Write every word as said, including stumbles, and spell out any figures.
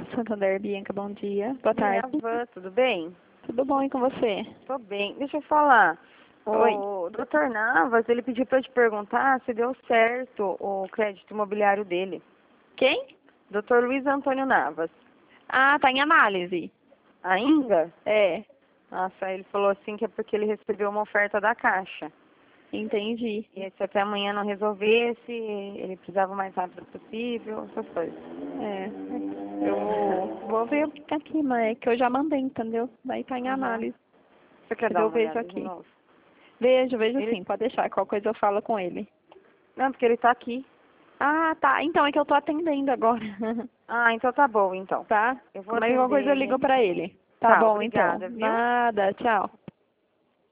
Santander, Bianca, bom dia. Boa tarde. Minha tudo bem? Tudo bom e com você? Tô bem. Deixa eu falar. Oi. O doutor Navas, ele pediu para eu te perguntar se deu certo o crédito imobiliário dele. Quem? doutor Luiz Antônio Navas. Ah, tá em análise. Ainda? É, Nossa, ele falou assim que é porque ele recebeu uma oferta da Caixa. entendi. E se até amanhã não resolvesse, ele precisava o mais rápido possível, essas coisas. É, eu vou ver o que tá aqui, mas é que eu já mandei, entendeu? Daí tá em Uhum. análise. Você quer Mas dar eu uma vejo olhada de aqui. novo? Vejo, vejo Ele... sim, pode deixar. Qualquer coisa eu falo com ele. Não, porque ele tá aqui. Ah, tá. Então é que eu tô atendendo agora. Ah, então tá bom, então. Tá? Eu vou Mas qualquer atender coisa eu ligo ele. pra ele. Tá Tá, bom, então. obrigada, viu? Nada, tchau.